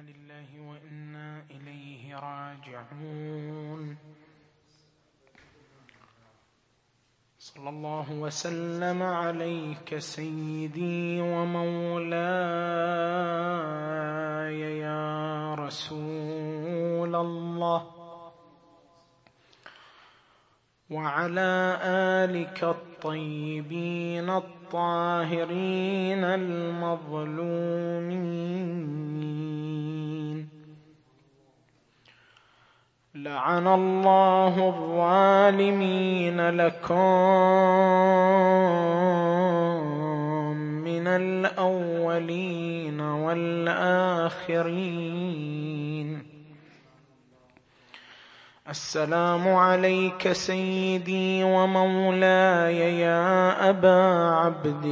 لله وإنا إليه راجعون. صلى الله وسلم عليك سيدي ومولاي يا رسول الله، وعلى آلك الطيبين الطاهرين المظلومين. لعن الله الظالمين لكم من الأولين والآخرين. السلام عليك سيدي ومولاي يا أبا عبد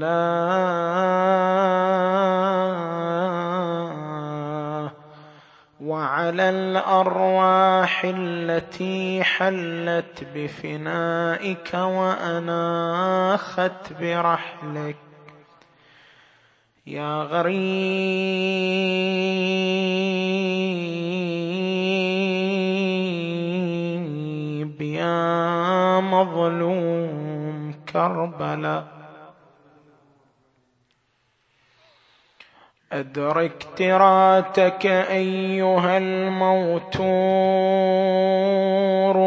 الله، وعلى الأرواح التي حلت بفنائك وأناخت برحلك يا غريب يا مظلوم كربلاء. أدرك تراتك أيها الموتور،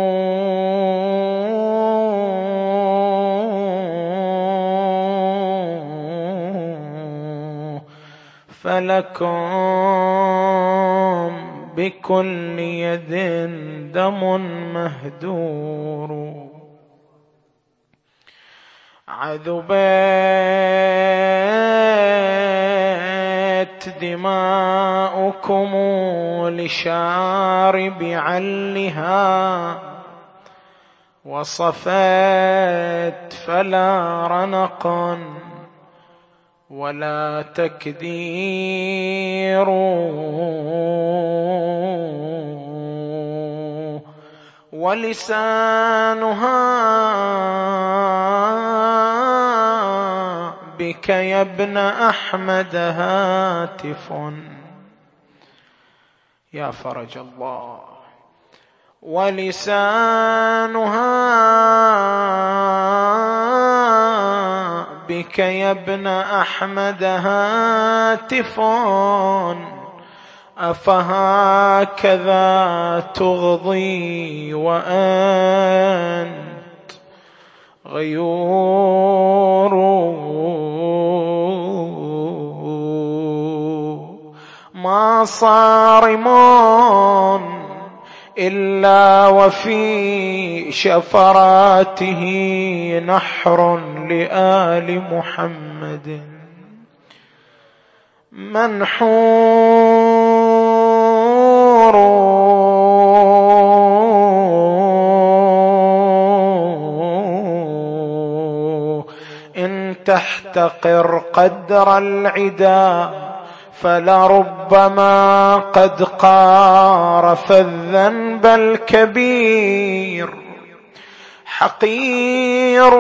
فلكم بكل يد دم مهدور. عذبت دماؤكم لشارب علها، وصفت فلا رنق ولا تكدير، ولسانها بك يا ابن أحمد هاتف يا فرج الله. ولسانها بك يا ابن أحمد هاتف، أفهكذا تغضي وأنت غيور؟ ما صارم إلا وفي شفراته نحر لآل محمد منحور. إن تحتقر قدر العدا فلربما قد قارف الذنب الكبير. حقير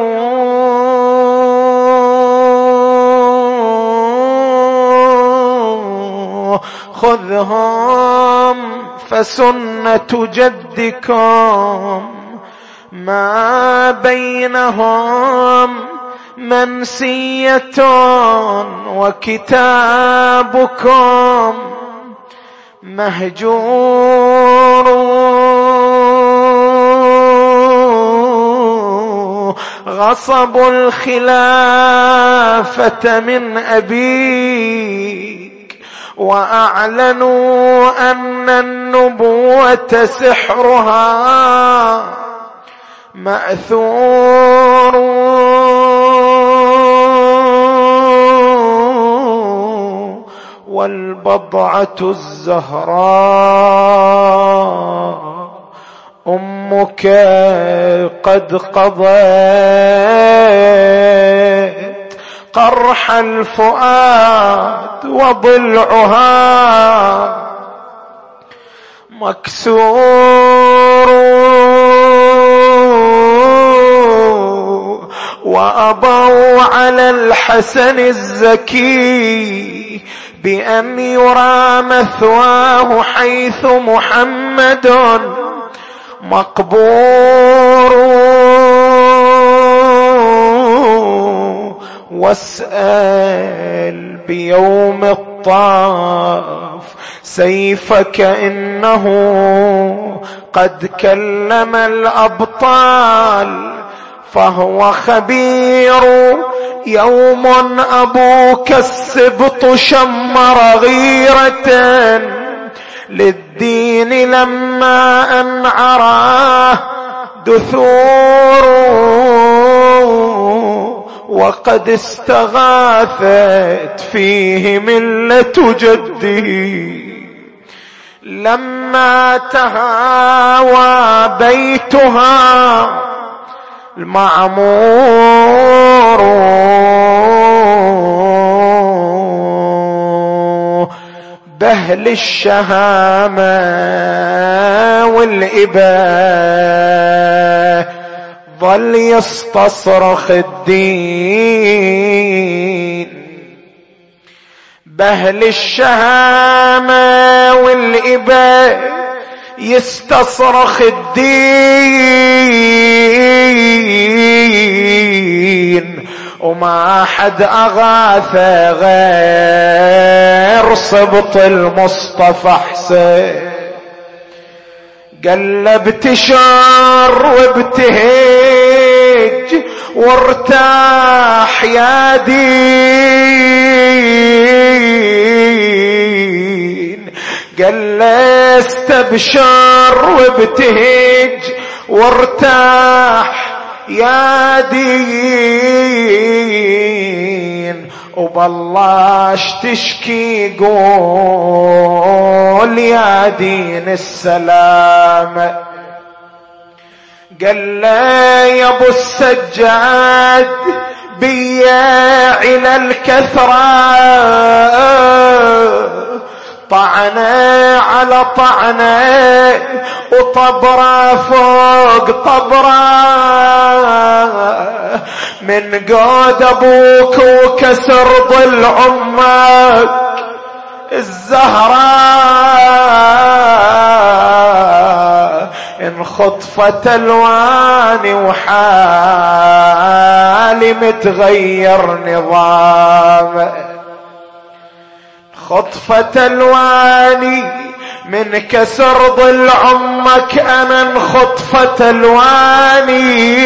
خذهم فسنة جدكم ما بينهم منسية، وكتابكم مهجور. غصب الخلافة من أبيك، وأعلنوا أن النبوة سحرها مأثور. والبضعة الزهراء أمك قد قضت قرح الفؤاد، وضلعها مكسور. وأبوا على الحسن الزكي بأن يرى مثواه حيث محمد مقبور. واسأل بيوم الطاف سيفك إنه قد كلم الأبطال فهو خبير. يوم أبوك السبط شمر غيرة للدين لما أن عراه دثور وقد استغاثت فيه ملة جده لما تهاوى بيتها المعمور. بهل الشهامة والإباء ظل يستصرخ الدين. بهل الشهامة والإباء يستصرخ الدين وما حد أغاث غير صبط المصطفى حسين. قلبت شر وابتهج وارتاح يا دين. قال استبشر وابتهج وارتاح يا دين وبالله تشكي قول يا دين السلام. قال له يا ابو السجاد بيا على الكثرة طعنة على طعنة وطبرة فوق طبرة من قود ابوك وكسر ضل امك الزهراء ان خطفت الواني وحالي متغير نظام. خطفة الواني من كسر ضل عمك انا انخطفت الواني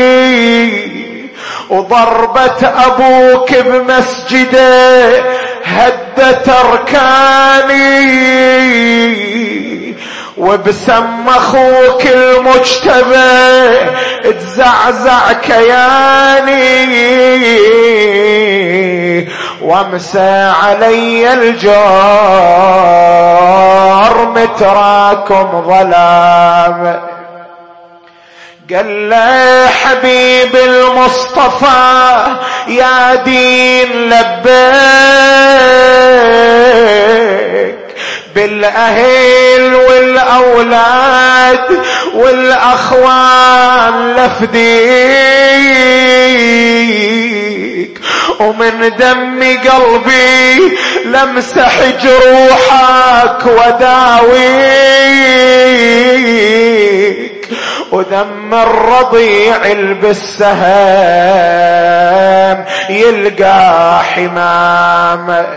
وضربة ابوك بمسجده هدت اركاني وبسم اخوك المجتبى تزعزع كياني وامسى علي الجار متراكم ظلام. قال له حبيب المصطفى يا دين لبيك بالاهل والاولاد والاخوان لفديك ومن دم قلبي لمسح جروحك وداويك ودم الرضيع بالسهام يلقى حمام.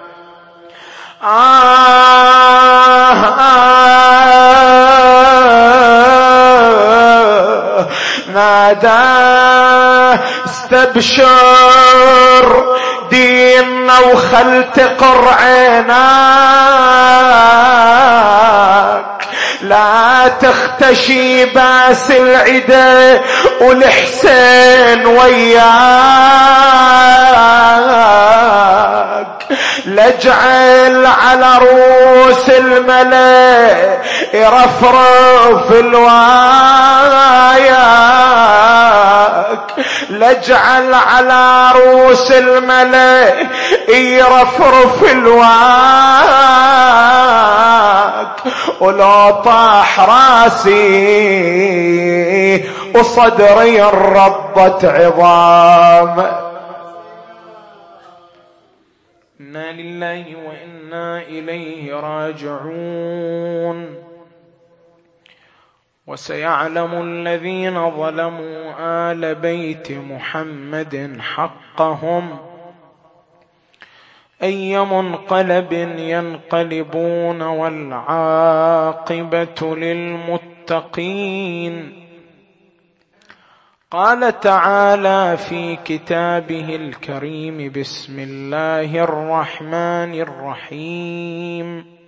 نادى استبشر ديننا وخل تقر عيناك لا تختشي باس العدا والحسين وياك لاجعل على رؤوس الملا يرفرف الواياك لاجعل على رؤوس الملا يرفرف الواك ولو طاح راسي وصدري انرضت عظام. إنا لله وإنا إليه راجعون. وسيعلم الذين ظلموا آل بيت محمد حقهم أي منقلب ينقلبون والعاقبة للمتقين. قال تعالى في كتابه الكريم: بسم الله الرحمن الرحيم: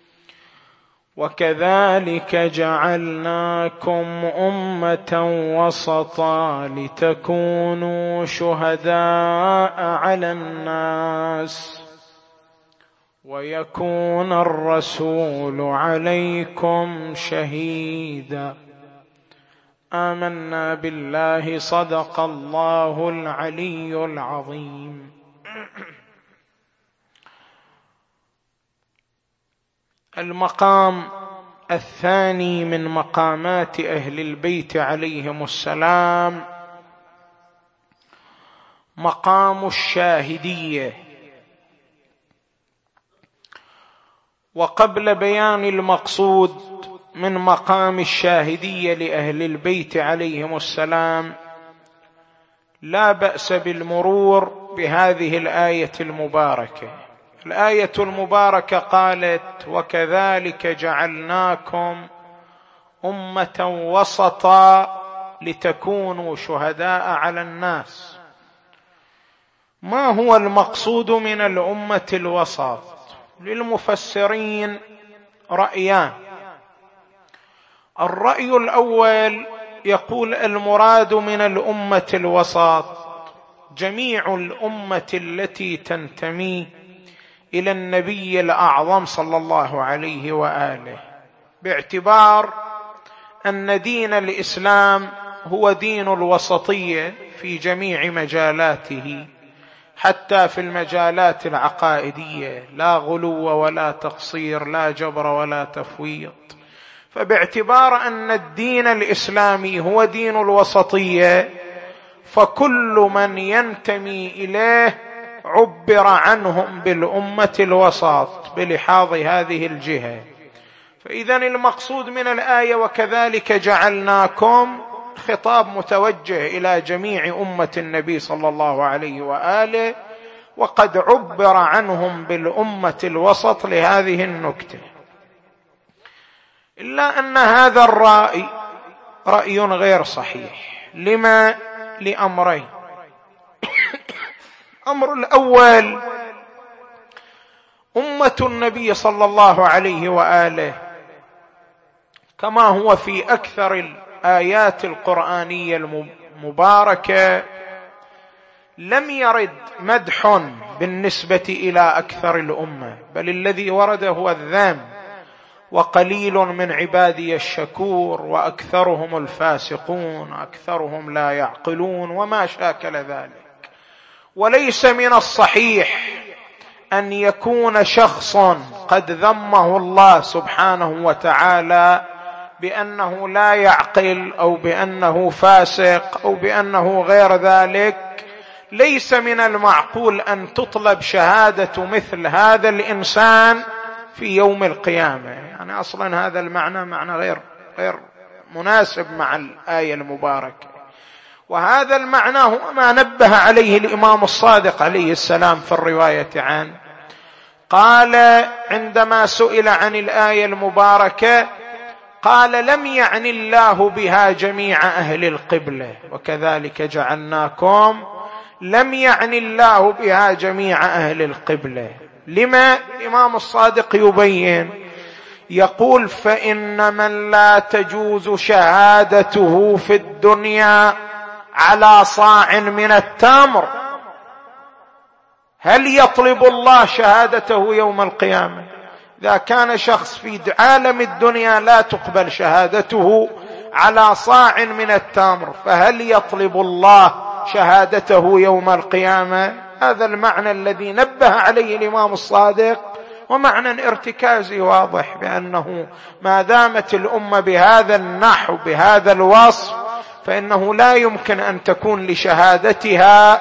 وكذلك جعلناكم أمة وسطا لتكونوا شهداء على الناس ويكون الرسول عليكم شهيدا. آمنا بالله. صدق الله العلي العظيم. المقام الثاني من مقامات أهل البيت عليهم السلام مقام الشاهدية. وقبل بيان المقصود من مقام الشاهدية لأهل البيت عليهم السلام لا بأس بالمرور بهذه الآية المباركة. الآية المباركة قالت: وكذلك جعلناكم أمة وسطا لتكونوا شهداء على الناس. ما هو المقصود من الأمة الوسط؟ للمفسرين رأيان. الرأي الأول يقول المراد من الأمة الوسط جميع الأمة التي تنتمي إلى النبي الأعظم صلى الله عليه وآله، باعتبار أن دين الإسلام هو دين الوسطية في جميع مجالاته، حتى في المجالات العقائدية، لا غلو ولا تقصير، لا جبر ولا تفويض. فباعتبار أن الدين الإسلامي هو دين الوسطية، فكل من ينتمي إليه عبر عنهم بالأمة الوسط بلحاظ هذه الجهة. فإذا المقصود من الآية وكذلك جعلناكم خطاب متوجه إلى جميع أمة النبي صلى الله عليه وآله، وقد عبر عنهم بالأمة الوسط لهذه النكتة. إلا أن هذا الرأي رأي غير صحيح. لما؟ لأمرين. الأمر الأول: أمة النبي صلى الله عليه وآله كما هو في أكثر الآيات القرآنية المباركة لم يرد مدح بالنسبة إلى أكثر الأمة، بل الذي ورد هو الذم: وقليل من عبادي الشكور وأكثرهم الفاسقون أكثرهم لا يعقلون وما شاكل ذلك. وليس من الصحيح أن يكون شخص قد ذمه الله سبحانه وتعالى بأنه لا يعقل أو بأنه فاسق أو بأنه غير ذلك. ليس من المعقول أن تطلب شهادة مثل هذا الإنسان في يوم القيامة. يعني أصلا هذا المعنى معنى غير مناسب مع الآية المباركة. وهذا المعنى هو ما نبه عليه الإمام الصادق عليه السلام في الرواية عنه. قال عندما سئل عن الآية المباركة قال: لم يعني الله بها جميع أهل القبلة، وكذلك جعلناكم. لم يعني الله بها جميع أهل القبلة. لما؟ الإمام الصادق يبين، يقول: فإن من لا تجوز شهادته في الدنيا على صاع من التمر، هل يطلب الله شهادته يوم القيامة؟ إذا كان شخص في عالم الدنيا لا تقبل شهادته على صاع من التمر، فهل يطلب الله شهادته يوم القيامة؟ هذا المعنى الذي نبه عليه الإمام الصادق، ومعنى ارتكازي واضح بأنه ما دامت الأمة بهذا النحو بهذا الوصف فإنه لا يمكن أن تكون لشهادتها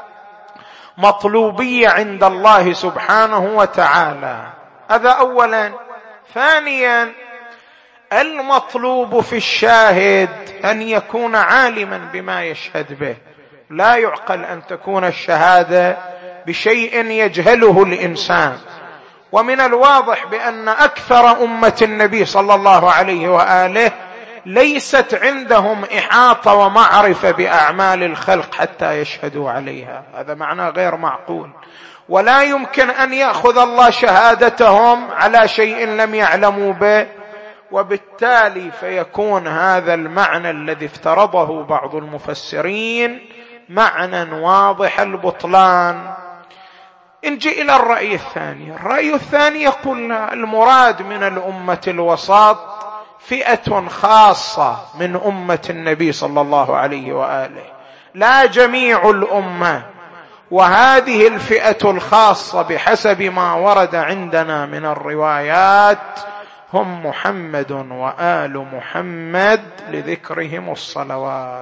مطلوبية عند الله سبحانه وتعالى. هذا أولا. ثانيا، المطلوب في الشاهد أن يكون عالما بما يشهد به. لا يعقل أن تكون الشهادة بشيء يجهله الإنسان. ومن الواضح بأن أكثر أمة النبي صلى الله عليه وآله ليست عندهم إحاطة ومعرفة بأعمال الخلق حتى يشهدوا عليها. هذا معنى غير معقول، ولا يمكن أن يأخذ الله شهادتهم على شيء لم يعلموا به. وبالتالي فيكون هذا المعنى الذي افترضه بعض المفسرين معنى واضح البطلان. نجي إلى الرأي الثاني. الرأي الثاني يقول المراد من الأمة الوسط فئة خاصة من أمة النبي صلى الله عليه وآله، لا جميع الأمة. وهذه الفئة الخاصة بحسب ما ورد عندنا من الروايات هم محمد وآل محمد لذكرهم الصلوات.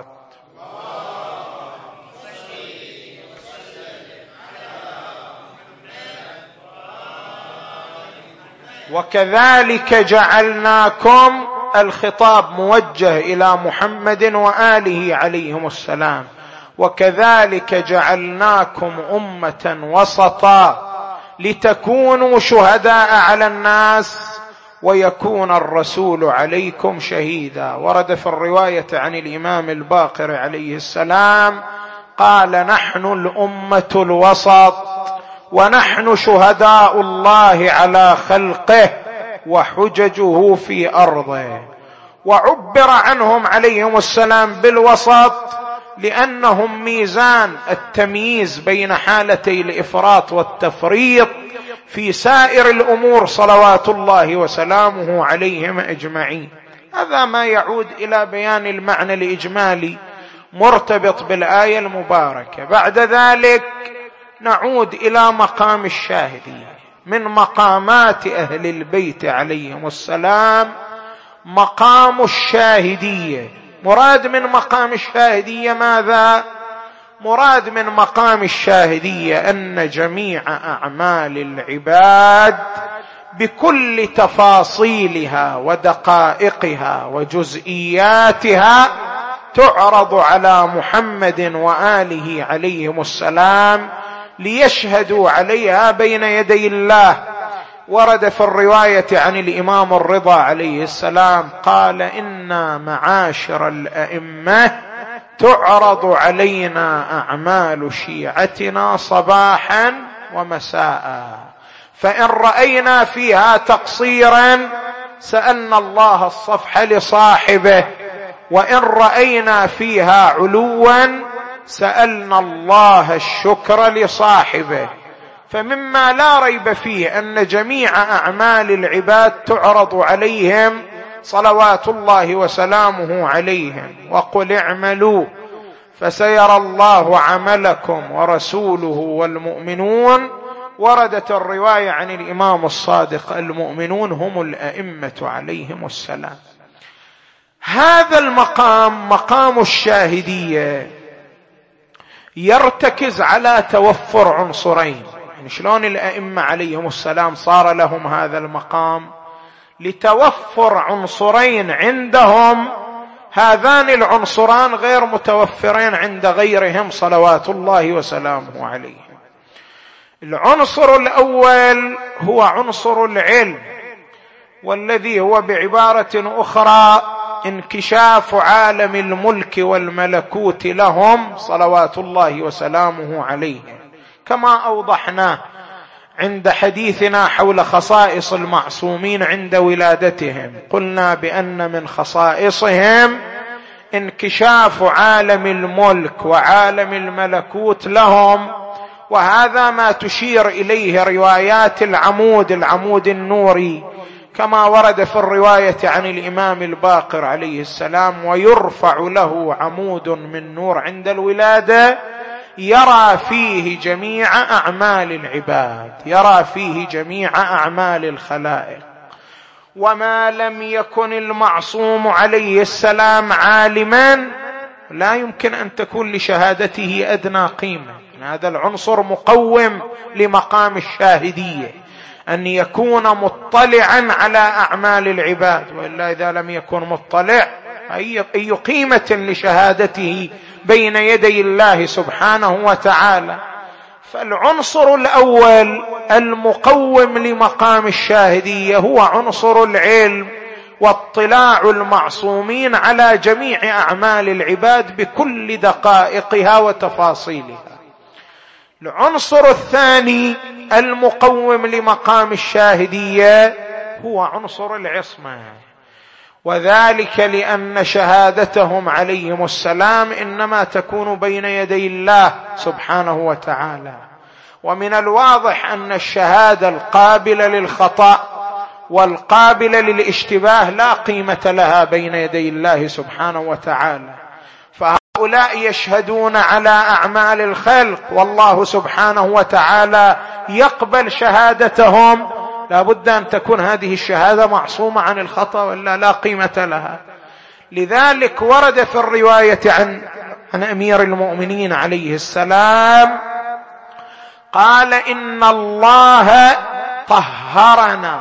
وكذلك جعلناكم، الخطاب موجه إلى محمد وآله عليهم السلام. وكذلك جعلناكم أمة وسطا لتكونوا شهداء على الناس ويكون الرسول عليكم شهيدا. ورد في الرواية عن الإمام الباقر عليه السلام قال: نحن الأمة الوسط ونحن شهداء الله على خلقه وحججه في أرضه. وعبر عنهم عليهم السلام بالوسط لأنهم ميزان التمييز بين حالتي الإفراط والتفريط في سائر الأمور صلوات الله وسلامه عليهم أجمعين. هذا ما يعود إلى بيان المعنى الإجمالي مرتبط بالآية المباركة. بعد ذلك نعود إلى مقام الشاهدية. من مقامات أهل البيت عليهم السلام مقام الشاهدية. مراد من مقام الشاهدية ماذا؟ مراد من مقام الشاهدية أن جميع أعمال العباد بكل تفاصيلها ودقائقها وجزئياتها تعرض على محمد وآله عليهم السلام ليشهدوا عليها بين يدي الله. ورد في الرواية عن الإمام الرضا عليه السلام قال: إنا معاشر الأئمة تعرض علينا أعمال شيعتنا صباحا ومساء، فإن رأينا فيها تقصيرا سألنا الله الصفح لصاحبه، وإن رأينا فيها علوا سألنا الله الشكر لصاحبه. فمما لا ريب فيه أن جميع أعمال العباد تعرض عليهم صلوات الله وسلامه عليهم. وقل اعملوا فسيرى الله عملكم ورسوله والمؤمنون. وردت الرواية عن الإمام الصادق: المؤمنون هم الأئمة عليهم السلام. هذا المقام مقام الشاهدية يرتكز على توفر عنصرين. يعني شلون الأئمة عليهم السلام صار لهم هذا المقام؟ لتوفر عنصرين عندهم، هذان العنصران غير متوفرين عند غيرهم صلوات الله وسلامه عليهم. العنصر الأول هو عنصر العلم، والذي هو بعبارة أخرى انكشاف عالم الملك والملكوت لهم صلوات الله وسلامه عليهم، كما أوضحنا عند حديثنا حول خصائص المعصومين عند ولادتهم. قلنا بأن من خصائصهم انكشاف عالم الملك وعالم الملكوت لهم، وهذا ما تشير إليه روايات العمود النوري، كما ورد في الرواية عن الإمام الباقر عليه السلام: ويرفع له عمود من نور عند الولادة يرى فيه جميع أعمال العباد، يرى فيه جميع أعمال الخلائق. وما لم يكن المعصوم عليه السلام عالما لا يمكن أن تكون لشهادته أدنى قيمة. هذا العنصر مقوم لمقام الشاهدية، أن يكون مطلعا على أعمال العباد، وإلا إذا لم يكن مطلع أي قيمة لشهادته بين يدي الله سبحانه وتعالى. فالعنصر الأول المقوم لمقام الشاهدية هو عنصر العلم واطلاع المعصومين على جميع أعمال العباد بكل دقائقها وتفاصيلها. العنصر الثاني المقوم لمقام الشاهدية هو عنصر العصمة، وذلك لأن شهادتهم عليهم السلام إنما تكون بين يدي الله سبحانه وتعالى. ومن الواضح أن الشهادة القابلة للخطأ والقابلة للاشتباه لا قيمة لها بين يدي الله سبحانه وتعالى. فهؤلاء يشهدون على أعمال الخلق، والله سبحانه وتعالى يقبل شهادتهم، لا بد أن تكون هذه الشهادة معصومة عن الخطأ ولا لا قيمة لها. لذلك ورد في الرواية عن أمير المؤمنين عليه السلام قال: إن الله طهرنا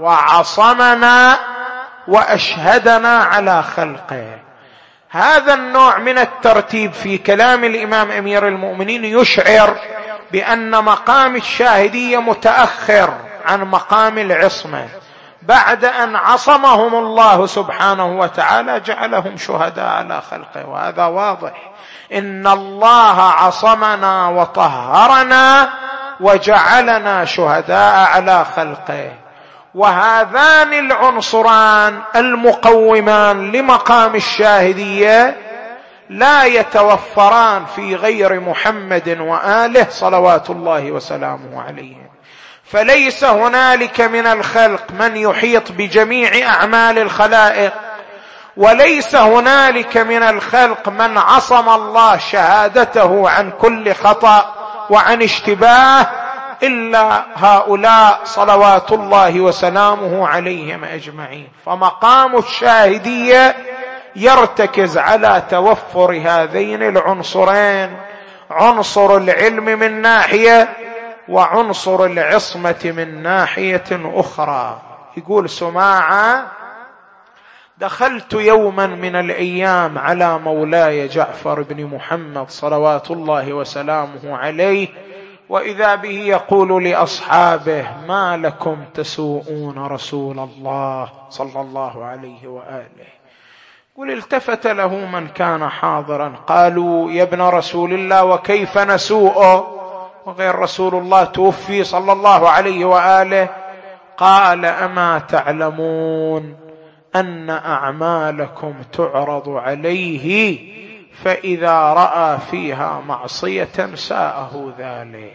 وعصمنا وأشهدنا على خلقه. هذا النوع من الترتيب في كلام الإمام أمير المؤمنين يشعر بأن مقام الشاهدية متأخر عن مقام العصمة. بعد أن عصمهم الله سبحانه وتعالى جعلهم شهداء على خلقه، وهذا واضح. إن الله عصمنا وطهرنا وجعلنا شهداء على خلقه. وهذان العنصران المقومان لمقام الشاهدية لا يتوفران في غير محمد وآله صلوات الله وسلامه عليهم. فليس هنالك من الخلق من يحيط بجميع أعمال الخلائق، وليس هنالك من الخلق من عصم الله شهادته عن كل خطأ وعن اشتباه إلا هؤلاء صلوات الله وسلامه عليهم أجمعين. فمقام الشاهدية يرتكز على توفر هذين العنصرين، عنصر العلم من ناحية وعنصر العصمة من ناحية أخرى. يقول سماعة: دخلت يوما من الأيام على مولاي جعفر بن محمد صلوات الله وسلامه عليه، وإذا به يقول لأصحابه: ما لكم تسوءون رسول الله صلى الله عليه وآله. قل: التفت له من كان حاضرا قالوا: يا ابن رسول الله وكيف نسوءه وغير رسول الله توفي صلى الله عليه وآله؟ قال: أما تعلمون أن أعمالكم تعرض عليه، فإذا رأى فيها معصية ساءه ذلك،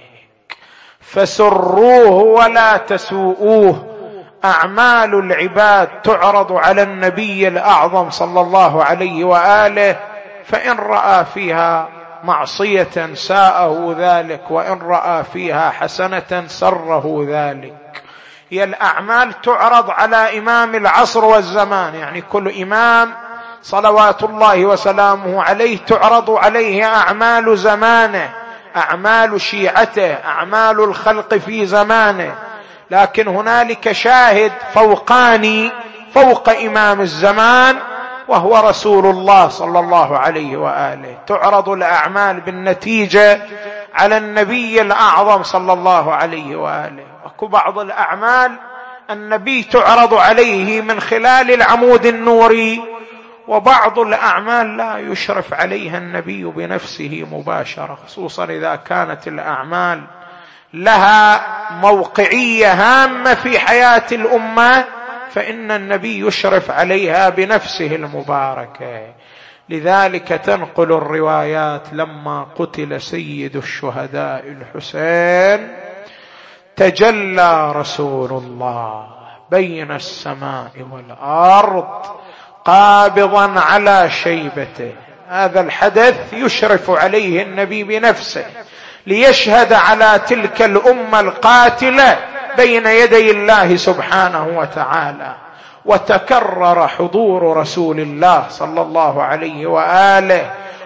فسروه ولا تسوءوه. أعمال العباد تعرض على النبي الأعظم صلى الله عليه وآله، فإن رأى فيها معصية ساءه ذلك، وإن رأى فيها حسنة سره ذلك. هي الأعمال تعرض على إمام العصر والزمان، يعني كل إمام صلوات الله وسلامه عليه تعرض عليه أعمال زمانه، أعمال شيعته، أعمال الخلق في زمانه. لكن هنالك شاهد فوقاني فوق إمام الزمان وهو رسول الله صلى الله عليه وآله. تعرض الأعمال بالنتيجة على النبي الأعظم صلى الله عليه وآله. وبعض الأعمال النبي تعرض عليه من خلال العمود النوري، وبعض الأعمال لا يشرف عليها النبي بنفسه مباشرة، خصوصا إذا كانت الأعمال لها موقعية هامة في حياة الأمة، فإن النبي يشرف عليها بنفسه المباركة. لذلك تنقل الروايات: لما قتل سيد الشهداء الحسين تجلى رسول الله بين السماء والأرض قابضا على شيبته. هذا الحدث يشرف عليه النبي بنفسه ليشهد على تلك الأمة القاتلة بين يدي الله سبحانه وتعالى. وتكرر حضور رسول الله صلى الله عليه وآله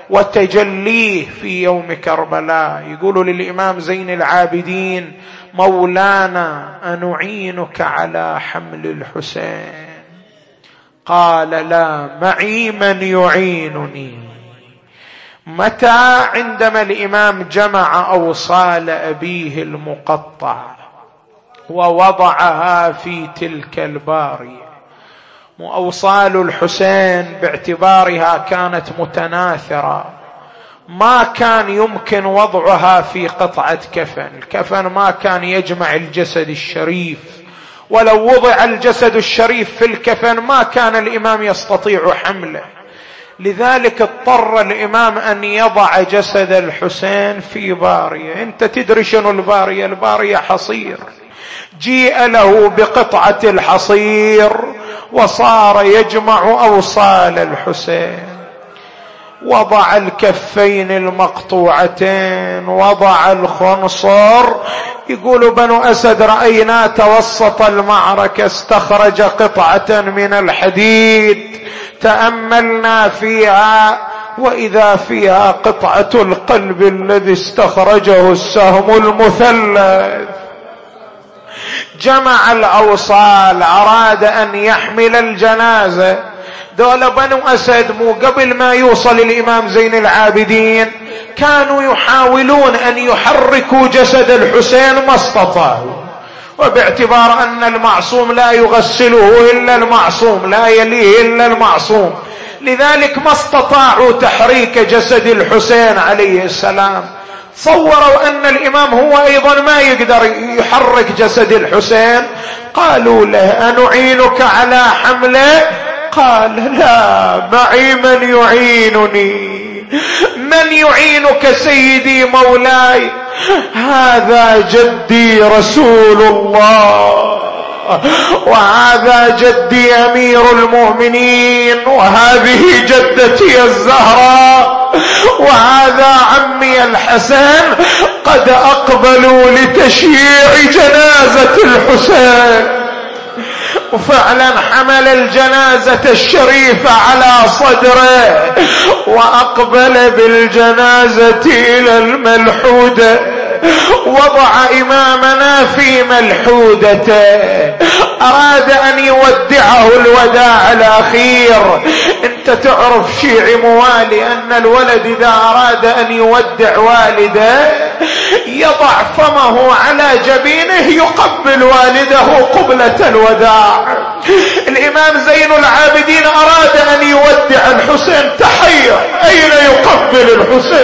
وتجليه في يوم كربلاء. يقول للإمام زين العابدين: مولانا أنعينك على حمل الحسين؟ قال: لا، معي من يعينني. متى؟ عندما الإمام جمع أوصال أبيه المقطع ووضعها في تلك البارية. وأوصال الحسين باعتبارها كانت متناثرة، ما كان يمكن وضعها في قطعة كفن. الكفن ما كان يجمع الجسد الشريف، ولو وضع الجسد الشريف في الكفن ما كان الإمام يستطيع حمله. لذلك اضطر الإمام أن يضع جسد الحسين في بارية. انت تدري شنو البارية؟ البارية حصير. جيء له بقطعة الحصير وصار يجمع أوصال الحسين. وضع الكفين المقطوعتين، وضع الخنصر. يقول بنو أسد: رأينا توسط المعركة استخرج قطعة من الحديد، تأملنا فيها وإذا فيها قطعة القلب الذي استخرجه السهم المثلث. جمع الأوصال، أراد أن يحمل الجنازة. دول بنو أسد مو قبل ما يوصل الإمام زين العابدين كانوا يحاولون أن يحركوا جسد الحسين، ما استطاعوا. وباعتبار أن المعصوم لا يغسله إلا المعصوم، لا يليه إلا المعصوم، لذلك ما استطاعوا تحريك جسد الحسين عليه السلام. صوروا أن الإمام هو أيضا ما يقدر يحرك جسد الحسين. قالوا له: أنعينك على حمله؟ قال: لا، معي من يعينني. من يعينك سيدي مولاي؟ هذا جدي رسول الله، وهذا جدي أمير المؤمنين، وهذه جدتي الزهراء، وهذا عمي الحسن، قد أقبلوا لتشييع جنازة الحسين. وفعلا حمل الجنازة الشريفة على صدره وأقبل بالجنازة إلى الملحودة. وضع إمامنا في ملحودته، أراد أن يودعه الوداع الأخير. أنت تعرف شيعي موالي أن الولد إذا أراد أن يودع والده يضع فمه على جبينه يقبل والده قبلة الوداع. الإمام زين العابدين أراد أن يودع الحسين، تحير أين يقبل الحسين؟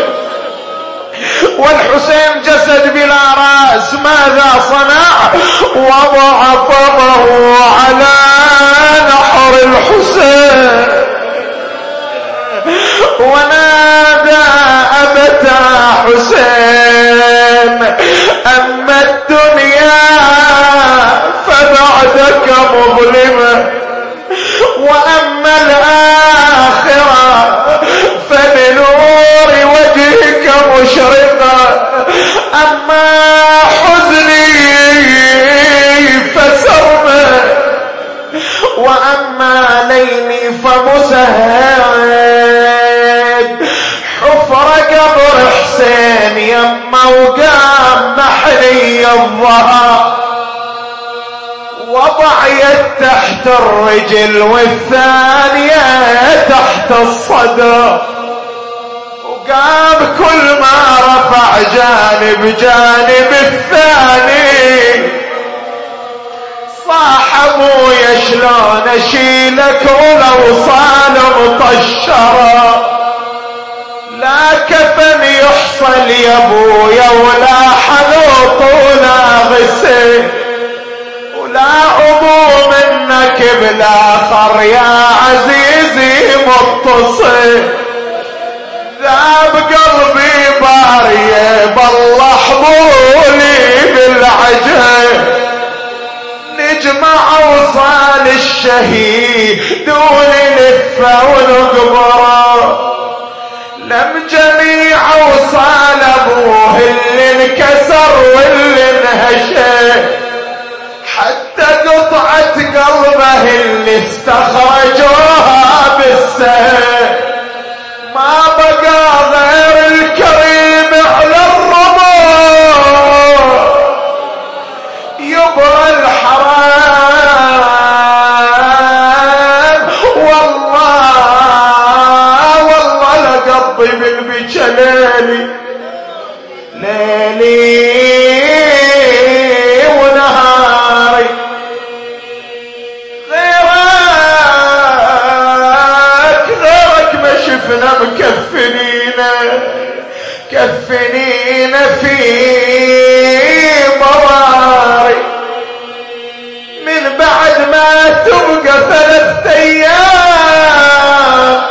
والحسين جسد بلا رأس، ماذا صنع؟ وضع فمه على نحر الحسين ونادى: أبتا حسين، أما الدنيا فبعدك مظلمة، وأما الآخرة فبنور وجهك مشرقة، أما حزني فسرمة، وأما ليلي فمسهد. حفر قبر حسين يما وقام محني الظهر، وضع يد تحت الرجل والثانية تحت الصدر، وقام كل ما رفع جانب الثاني صاح: ابويا شلون اشيلك والاوصال مطشره، لا كفن يحصل يا ابويا، ولا حنوط ولا غسل، ولا عضو منك بالاخر يا عزيزي متصل. ذاب قلبي باريه بالله حضولي بالعجل، نجمع اوصال الشهيد ونلفه ونقبره، لم جميع اوصال ابوه اللي انكسر واللي انهشى، حتى قطعة قلبه اللي استخرجوها بالسهل ما بقى ليلي ونهاري غيرك ما شفنا كفنينا في مواري من بعد ما تبقى 3 أيام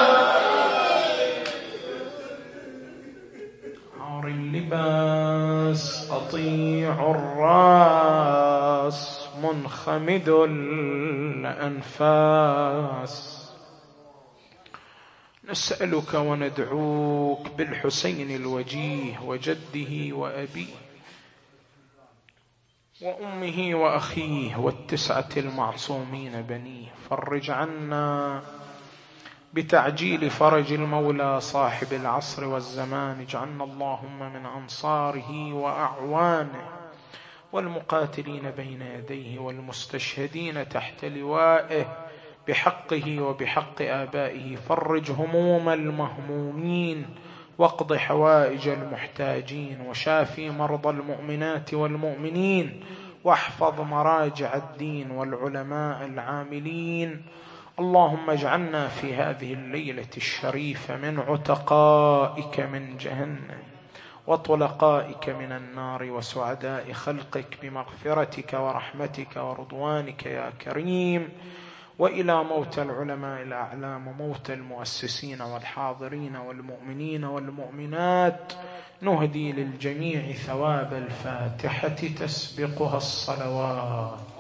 عار اللباس قطيع الراس منخمد الأنفاس نسألك وندعوك بالحسين الوجيه وجده وأبيه وأمه وأخيه والتسعة المعصومين بنيه فرج عنا بتعجيل فرج المولى صاحب العصر والزمان اجعلنا اللهم من أنصاره وأعوانه والمقاتلين بين يديه والمستشهدين تحت لوائه بحقه وبحق آبائه فرج هموم المهمومين واقض حوائج المحتاجين وشافي مرضى المؤمنات والمؤمنين واحفظ مراجع الدين والعلماء العاملين. اللهم اجعلنا في هذه الليلة الشريفة من عتقائك من جهنم وطلقائك من النار وسعداء خلقك بمغفرتك ورحمتك ورضوانك يا كريم. وإلى موتى العلماء الأعلام وموتى المؤسسين والحاضرين والمؤمنين والمؤمنات نهدي للجميع ثواب الفاتحة تسبقها الصلوات.